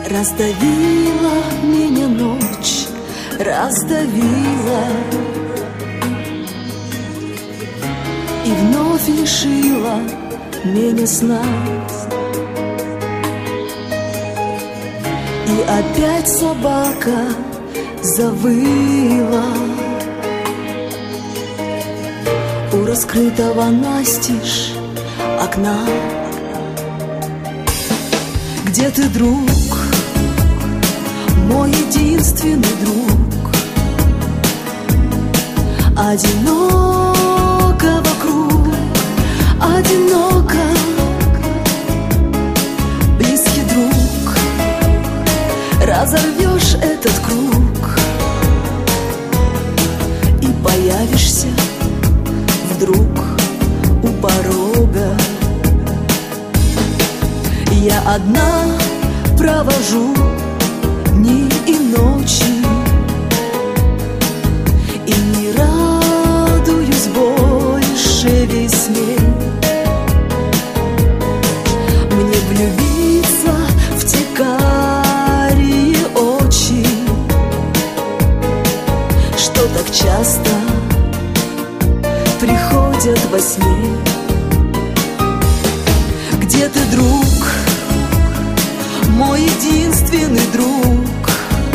Раздавила меня ночь, раздавила, и вновь лишила меня сна. И опять собака завыла у раскрытого настежь окна. Где ты, друг, мой единственный друг? Одиноко вокруг, одиноко. Близкий друг, разорвешь этот круг и появишься вдруг у порога. Я одна провожу дни и ночи, и не радуюсь больше весне. Мне влюбиться в те карие очи, что так часто приходят во сне. Где ты, друг, мой единственный друг?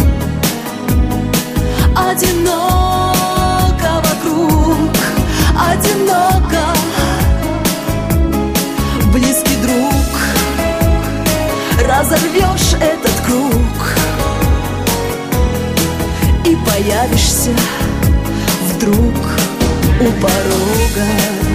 Одиноко вокруг, одиноко. Близкий друг, разорвешь этот круг и появишься вдруг у порога.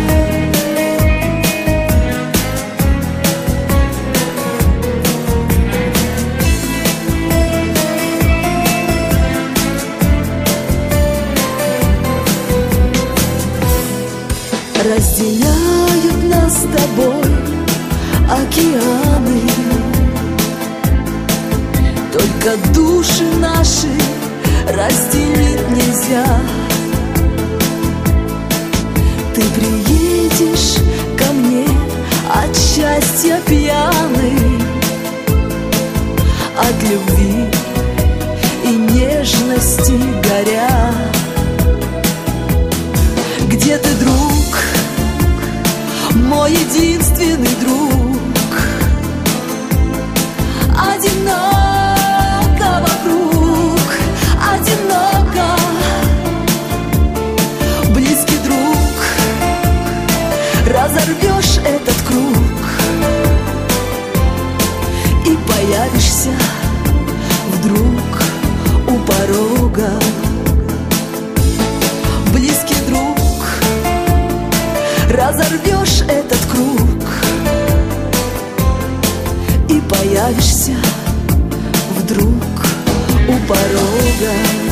Разделяют нас с тобой океаны, только души наши разделить нельзя. Ты приедешь ко мне от счастья пьяный, от любви и нежности горя. Где ты, друг, мой единственный друг? Одиноко вокруг, одиноко. Близкий друг, разорвешь этот круг и появишься вдруг у порога. Близкий друг, разорвешь этот круг и появишься вдруг у порога.